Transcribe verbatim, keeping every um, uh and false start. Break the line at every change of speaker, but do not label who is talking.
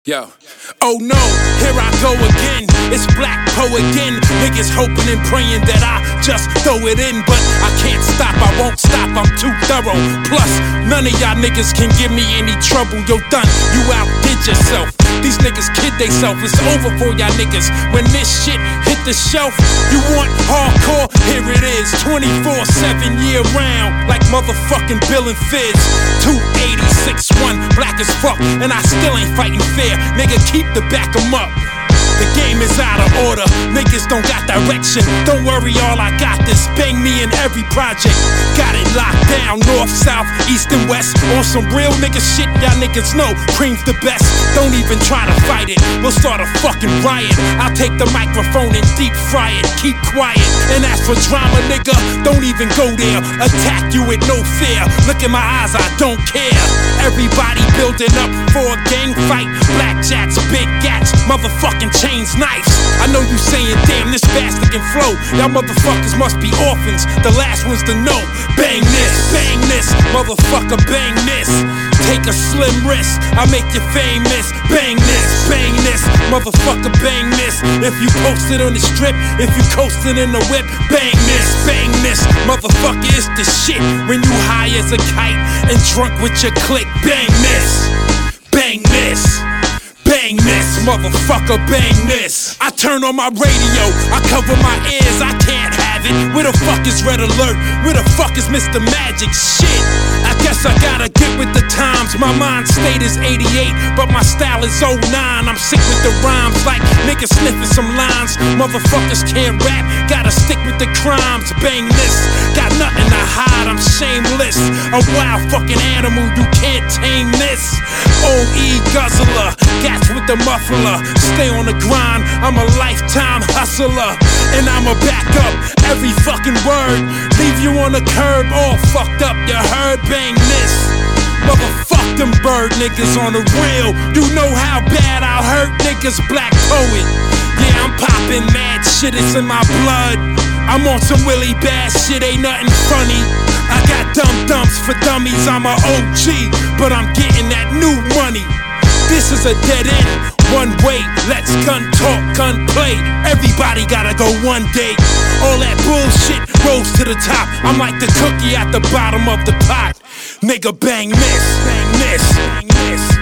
Yo, oh no, here I go again. It's Black Poe again. Niggas hoping and praying that I just throw it in, but I can't stop, I won't stop, I'm too thorough. Plus, none of y'all niggas can give me any trouble. Yo, done, you outdid yourself. These niggas kid theyself. It's over for y'all niggas when this shit hit the shelf. You want hardcore? Here it is, twenty-four seven year round, like motherfucking Bill and Fizz. two eighty, six one, black as fuck, and I still ain't fighting fair. Nigga, keep the back 'em up. The game is out of order, niggas don't got direction. Don't worry, all I got this. Bang me in every project. Got it locked down, north, south, east and west. On some real nigga shit, y'all niggas know Cream's the best. Don't even try to fight it, we'll start a fucking riot. I'll take the microphone and deep fry it. Keep quiet, and as for drama, nigga, don't even go there. Attack you with no fear. Look in my eyes, I don't care. Everybody building up for a gang fight. Blackjacks, big gats, motherfucking chains, knives. I know you saying, damn, this bastard can flow. Y'all motherfuckers must be orphans, the last ones to know. Bang this, bang this, motherfucker, bang this. Take a slim risk, I make you famous. Bang this, bang this, motherfucker, bang this. If you posted on the strip, if you coasted in the whip, bang this, bang this, motherfucker, it's the shit. When you high as a kite and drunk with your clique, bang this, bang this. Bang this, motherfucker, bang this. I turn on my radio, I cover my ears, I can't have it. Where the fuck is Red Alert? Where the fuck is Mister Magic? Shit, I guess I gotta get with the times. My mind state is eighty-eight, but my style is oh nine. I'm sick with the rhymes, like niggas sniffing some lines. Motherfuckers can't rap, gotta stick with the crimes. Bang this, got nothing to hide, I'm shameless. A wild fucking animal, you can't tame this. O E guzzler, got with the muffler, stay on the grind, I'm a lifetime hustler. And I'ma back up every fucking word, leave you on the curb all fucked up, you heard? Bang this, motherfuck them bird niggas on the real. You know how bad I'll hurt niggas, Black Poet. Yeah, I'm popping mad shit, it's in my blood. I'm on some Willie Bass shit, ain't nothing funny. I got dumb dumps for dummies, I'm a O G, but I'm getting that new money. This is a dead end, one way, let's gun talk, gun play. Everybody gotta go one day. All that bullshit rose to the top. I'm like the cookie at the bottom of the pot. Nigga, bang this, bang this, bang this.